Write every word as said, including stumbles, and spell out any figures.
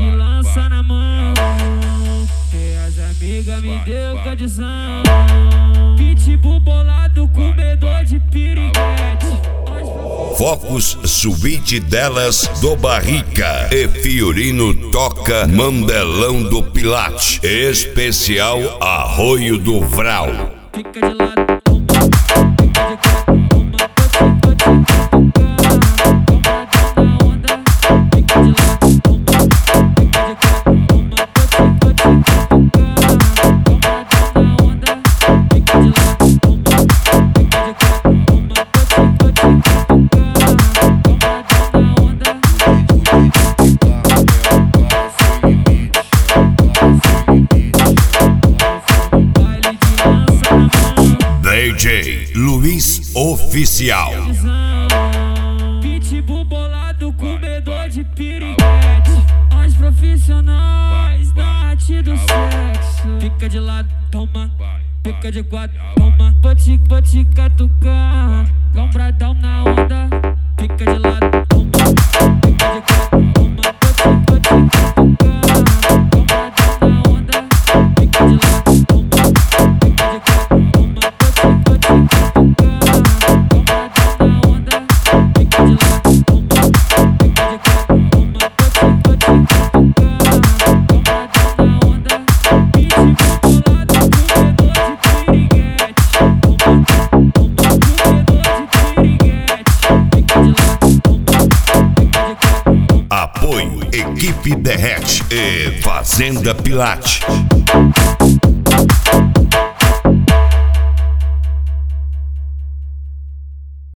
de lança na mão, e as amigas me deu condição. Pitbull bolado com medo de piriguete. Focus Suíte delas do Barrica e Fiorino toca Mandelão do Pilate. Especial Arroio do Vral. Fica de lado. D J Luiz Oficial. Pitbull bolado com medo de piriguete. As profissionais da arte do sexo. Fica de lado, toma. Fica de quatro, toma. Vou te, vou te catucar. Lombradão na onda. Fica de lado, toma. Fica de quatro, toma. Vou te, vou te catucar. Lombradão na onda. Fica de lado, toma. Fica de quatro, toma. Vou te, vou te catucar. Lombradão na onda. Fica de lado, toma. Fica de quatro, toma. Vou te, vou te catucar. Lombradão na onda. Pitbull bolado com medo de piriguete. Toma, toma, com medo de piriguete. Fica de lado, toma. Fica de quatro, toma. Apoio Equipe Derrete e Fazenda Pilate.